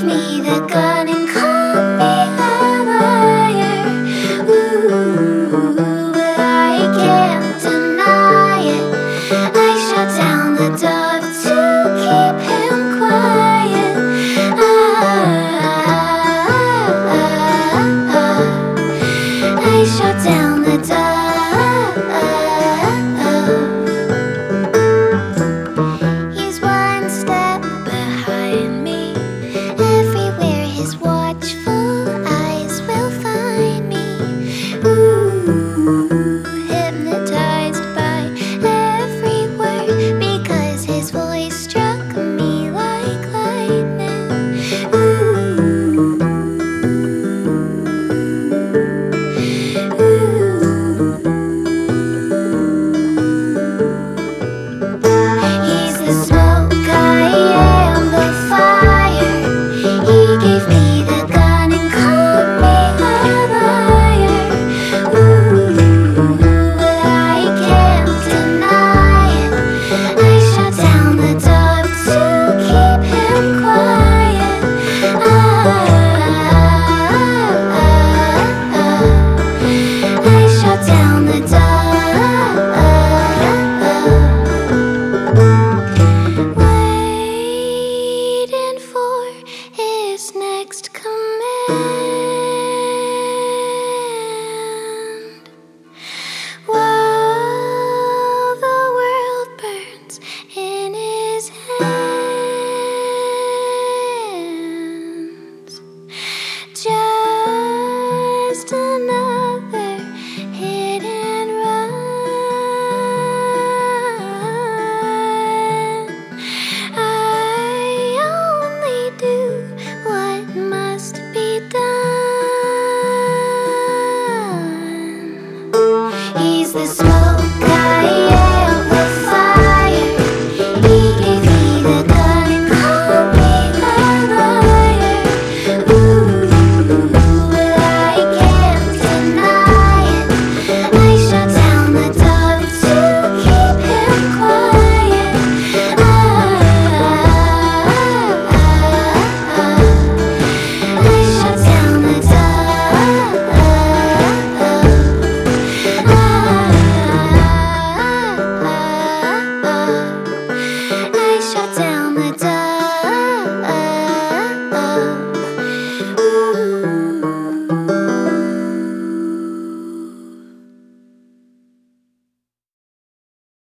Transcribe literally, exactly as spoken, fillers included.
me the gun and called me a liar. Ooh, but I can't deny it. I shut down the dove to keep him quiet. Ah, ah, ah, I shut down the dove. He's one step behind me. Everywhere his watchful eyes will find me. Ooh, hypnotized by every word, because his voice struck me like lightning. Ooh, he's the smoke, I am the fire. He gave me the gun and called me a liar. Ooh, but I can't deny it. I shut down the dove to keep him quiet. Ah, ah, ah, I shut down the dove. Waiting for his next command.